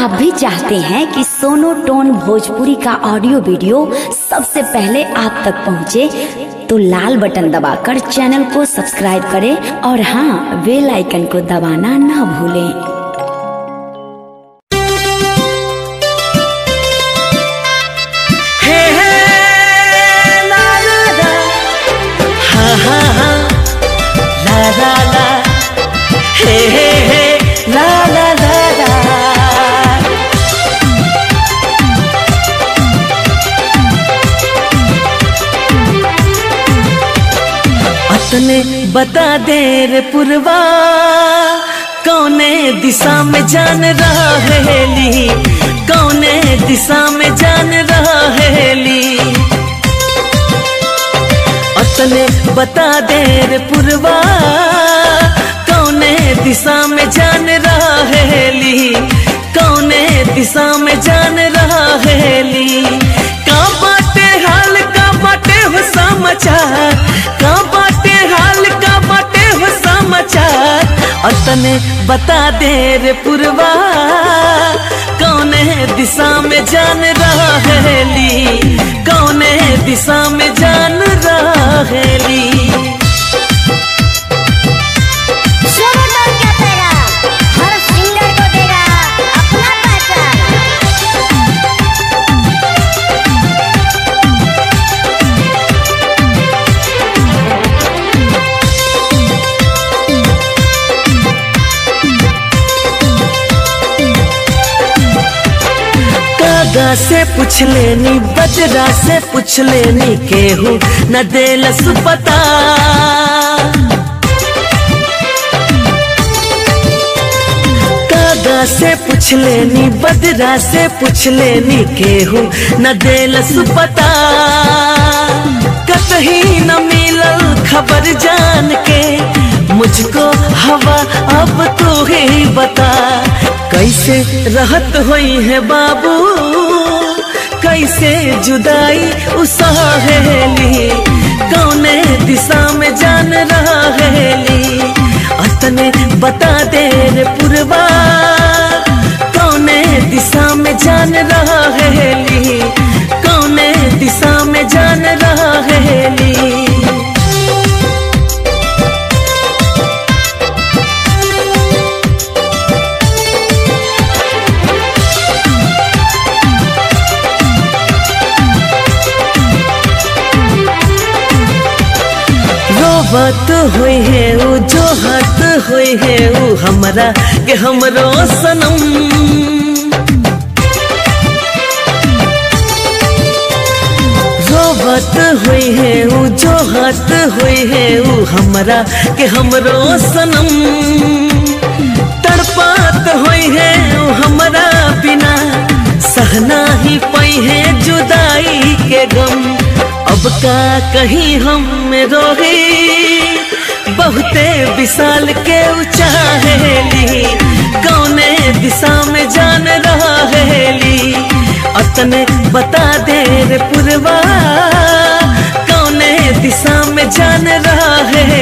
आप भी चाहते हैं कि सोनो टोन भोजपुरी का ऑडियो वीडियो सबसे पहले आप तक पहुंचे, तो लाल बटन दबाकर चैनल को सब्सक्राइब करें और हाँ, बेल आइकन को दबाना ना भूलें। तने बता दे रे पुरवा, कौने दिशा में जान रहेली, कौने दिशा में जान रहेली। तने बता दे रे पुरवा, कौने दिशा में जान रहेली, कौने दिशा में जान रहेली। का बाटे हाल, का बाटे हो समाचार, का बाटे हाल, का बाटे हो समाचार। तने बता दे रे पुरवा, कौने दिशा में जान रहेली, कौने दिशा में जान रहेली। कागा से पूछ लेनी, बजरा से पूछ लेनी, केहू न देलस पता। कागा से पूछ लेनी, बजरा से पूछ लेनी, केहू न देलस पता। कतही न मिलल खबर जान के, मुझको हवा अब तू ही बता। कैसे रहत हुई है बाबू, कैसे जुदाई उसहेली, कौने दिशा में जान रहेली। तने बता दे रे पुरवा, कौने दिशा में जान रहेली, कौने दिशा में जान रहेली। बात हुई है वो, जो हत हुई है वो हमरा के हमरो सनम। रोबत हुई है वो, जो हत हुई है वो हमरा के हमरो सनम। तड़पात हुई है वो हमरा बिना, सहना ही पई है जुदाई के गम। अब का कहीं हम रोही, बहुते विशाल के चाहेली, कौने दिशा में जान रहेली। तने बता दे रे पुरवा, कौने दिशा में जान रहेली।